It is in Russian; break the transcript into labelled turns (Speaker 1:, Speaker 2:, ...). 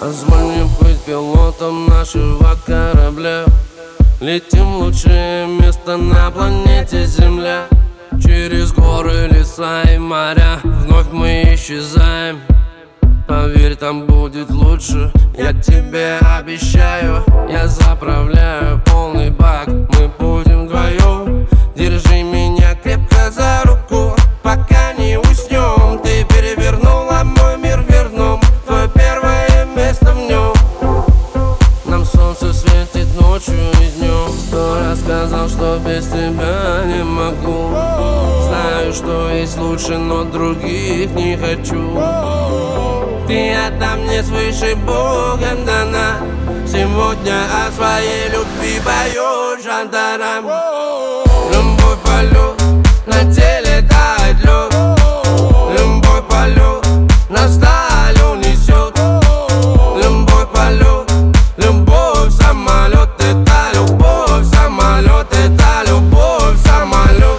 Speaker 1: Позволь мне быть пилотом нашего корабля. Летим в лучшее место на планете Земля. Через горы, леса и моря вновь мы исчезаем. Поверь, там будет лучше, я тебе обещаю. Я заправляю полный бак, мы будем вдвоем. Держи меня крепко за руку, пока не уснем. Ты перевернула мой мир вверх дном, твое первое место в нем. Нам солнце светит ночью и днем. Сто раз сказал, что без тебя не могу. Знаю, что есть лучше, но других не хочу. Ты отдам мне свыше Богом дана. Сегодня о своей любви пою жандарам. Любовь полю, на теле тает лед. Любовь полю, на сталь унесет. Любовь полю, любовь самолет. Это любовь самолет, это любовь самолет.